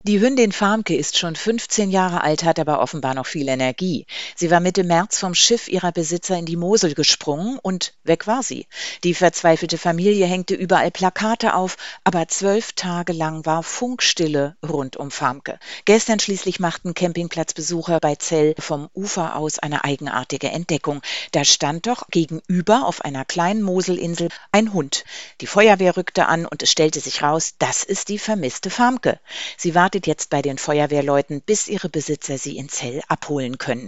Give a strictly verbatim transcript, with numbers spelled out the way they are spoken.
Die Hündin Famke ist schon fünfzehn Jahre alt, hat aber offenbar noch viel Energie. Sie war Mitte März vom Schiff ihrer Besitzer in die Mosel gesprungen und weg war sie. Die verzweifelte Familie hängte überall Plakate auf, aber zwölf Tage lang war Funkstille rund um Famke. Gestern schließlich machten Campingplatzbesucher bei Zell vom Ufer aus eine eigenartige Entdeckung. Da stand doch gegenüber auf einer kleinen Moselinsel ein Hund. Die Feuerwehr rückte an und es stellte sich raus, das ist die vermisste Famke. Sie wartet jetzt bei den Feuerwehrleuten, bis ihre Besitzer sie in Zell abholen können.